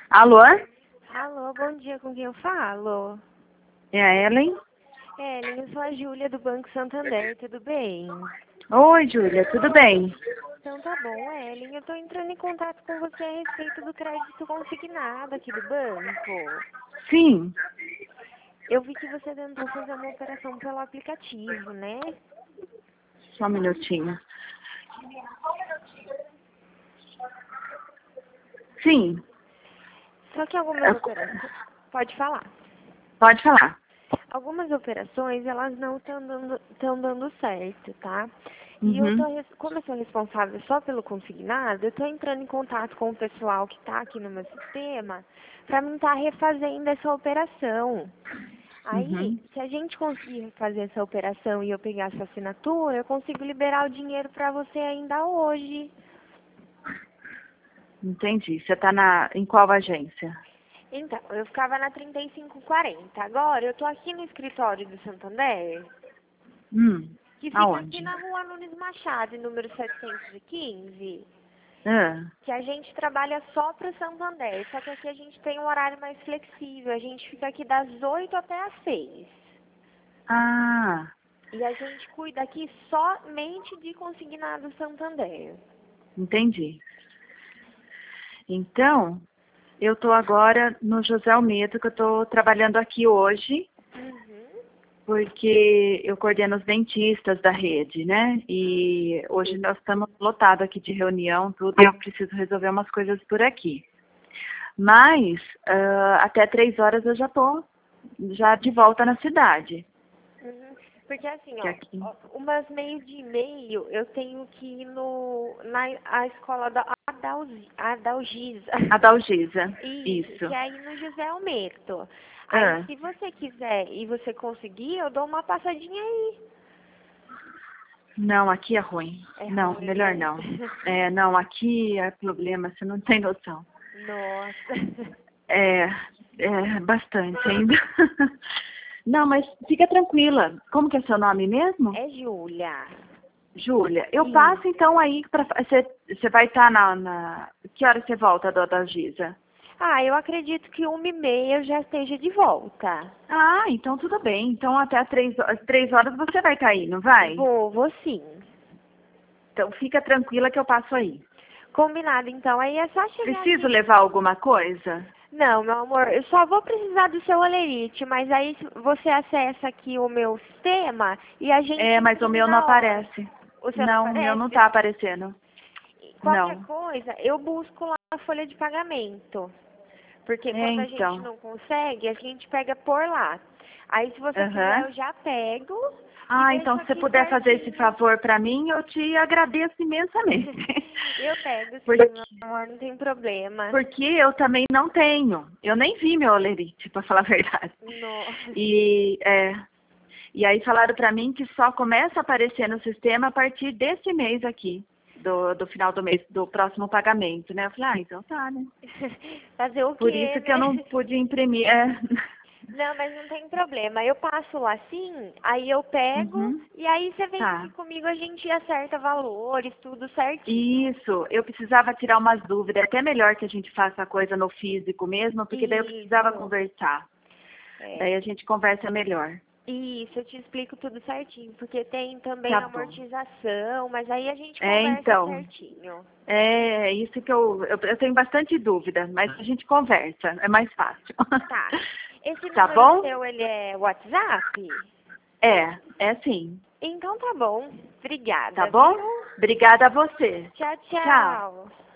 Alô? Alô, bom dia, com quem eu falo? É a Ellen? Ellen, eu sou a Júlia do Banco Santander, tudo bem? Oi, Júlia, tudo bem? Então tá bom, Ellen, eu tô entrando em contato com você a respeito do crédito consignado aqui do banco. Sim, Eu vi que você tentou fazer uma operação pelo aplicativo, né? só um minutinho. Sim, Só que algumas operações... Pode falar. pode falar. Algumas operações, elas não estão dando certo, tá? E Uhum, como eu sou responsável só pelo consignado, eu tô entrando em contato com o pessoal que tá aqui no meu sistema para mim estar refazendo essa operação. Aí, uhum, se a gente conseguir fazer essa operação e eu pegar essa assinatura, eu consigo liberar o dinheiro para você ainda hoje. entendi. Você tá em qual agência? Então, eu ficava na 3540. Agora, eu tô aqui no escritório do Santander, que fica aqui Aonde? na rua Nunes Machado, número 715, Ah, que a gente trabalha só para o Santander, só que aqui a gente tem um horário mais flexível, a gente fica aqui das 8 até às 6. ah, E a gente cuida aqui somente de consignado Santander. entendi. Então, eu tô agora no José Almeida, que eu tô trabalhando aqui hoje, Uhum. porque eu coordeno os dentistas da rede, né? E hoje nós estamos lotados aqui de reunião, tudo, e eu preciso resolver umas coisas por aqui. Mas, até 3 horas eu já tô já de volta na cidade. Uhum. Porque assim, Que aqui. umas meio de e-mail eu tenho que ir na a escola da Adalgisa. Adalgisa, Isso, isso. que é aí no José Almeto. Aí, Ah, se você quiser e você conseguir, eu dou uma passadinha aí. não, aqui é ruim. É Não, ruim, melhor né? não. É, não, aqui é problema, você não tem noção. Nossa. É, é bastante ainda. Não, mas fica tranquila. Como que é seu nome mesmo? É Júlia. Júlia. Eu Isso. passo então aí para você vai estar que hora você volta do Adalgisa? Ah, eu acredito que 1h30 eu já esteja de volta. Ah, então tudo bem. Então até às 3 horas você vai estar aí, não vai? Vou sim. Então fica tranquila que eu passo aí. Combinado, então. Aí é só chegar Preciso aqui. levar alguma coisa? Não, meu amor, eu só vou precisar do seu olerite, mas aí você acessa aqui o meu sistema e a gente É, mas o imprime meu não na hora. aparece. O seu não Não, o meu não tá aparece? aparecendo. Qualquer Não. coisa, eu busco lá a folha de pagamento. Porque É, quando a gente então. não consegue, a gente pega por lá. Aí se você quiser, Aham. eu já pego e Ah, deixo então se você aqui puder fazer esse certinho. favor para mim, eu te agradeço imensamente. Eu pego sim, Porque, meu amor, não tem problema. porque eu também não tenho. Eu nem vi meu olerite, para falar a verdade. Nossa. E, e aí falaram para mim que só começa a aparecer no sistema a partir desse mês aqui, do final do mês, do próximo pagamento, né? Eu falei, ah, então tá, né? Fazer o Por quê, isso que eu né? não pude imprimir. É. Não, mas não tem problema. Eu passo lá sim, aí eu pego Uhum. e aí você vem aqui Tá. comigo, a gente acerta valores, tudo certinho. Isso, eu precisava tirar umas dúvidas. É até melhor que a gente faça a coisa no físico mesmo, porque daí eu precisava Isso. conversar. É. Daí a gente conversa melhor. Isso, eu te explico tudo certinho, porque tem também Tá bom. amortização, mas aí a gente É, conversa então, certinho. é isso que eu tenho bastante dúvida, mas a gente conversa, é mais fácil. Tá. Esse Tá número bom? seu, ele é WhatsApp? É sim. Então tá bom. Tá Obrigada, bom? viu? Obrigada a você. Tchau, Tchau. tchau.